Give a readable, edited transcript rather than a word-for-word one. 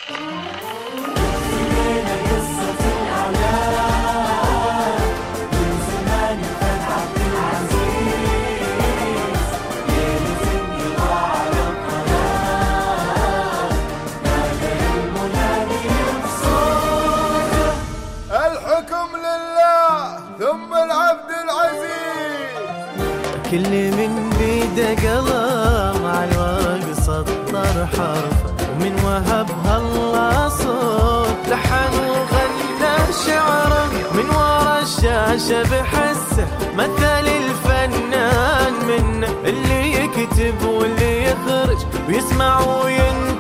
الحكم لله ثم العبد العزيز. كل من بيده قلم مع الورق سطر حرف، ومن وهبها الله صوت لحن وغنى شعره، من ورا الشاشة بحسه مثل الفنان منه، اللي يكتب واللي يخرج ويسمع وين